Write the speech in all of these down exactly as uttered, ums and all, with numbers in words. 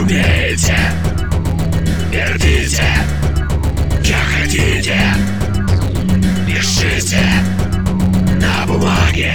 умеете, пердите, как хотите, пишите на бумаге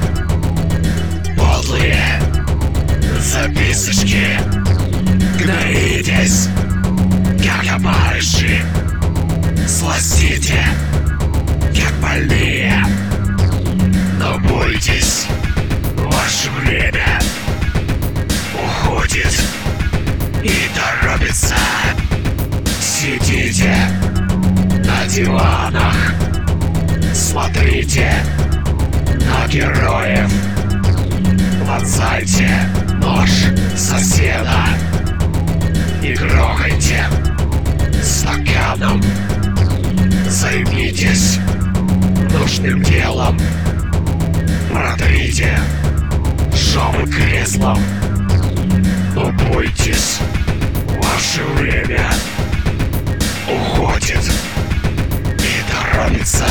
подлые записочки, гноитесь, как опарыши, сластите, как больные, но бойтесь, ваше время уходит и торопится. Сидите на диванах, смотрите на героев, вонзайте нож соседа и грохайте стаканом. Займитесь нужным делом, протрите жопы креслом, но бойтесь, ваше время уходит и торопится.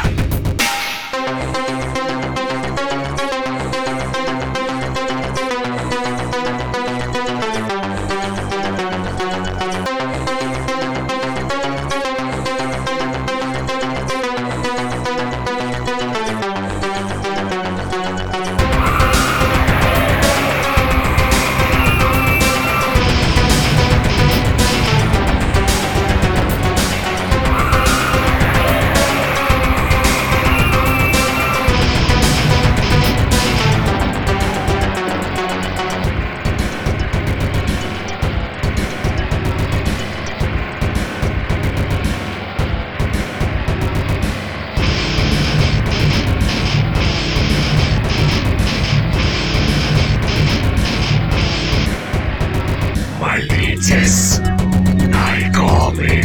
Молитесь на иконы,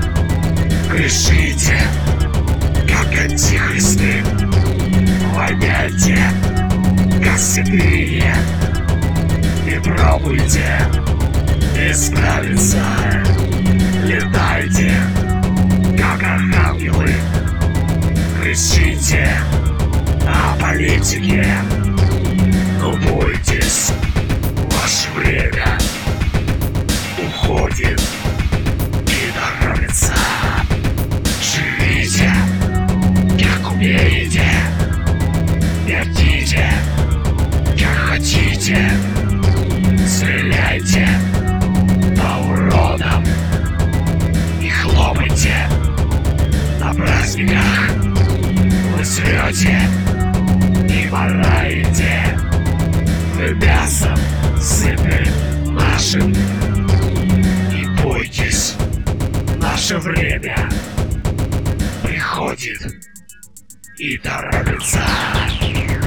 грешите, как антихристы, воняйте, как святые, и пробуйте исправиться, летайте, как архангелы, кричите о политике, но бойтесь, ваше время уходит и торопится. Живите, как умеете, пердите, как хотите, стреляйте по уродам и хлопайте на праздниках. Вы срете и мораете, вы мясом сыпь нашим. Бойтесь, наше время приходит и торопится.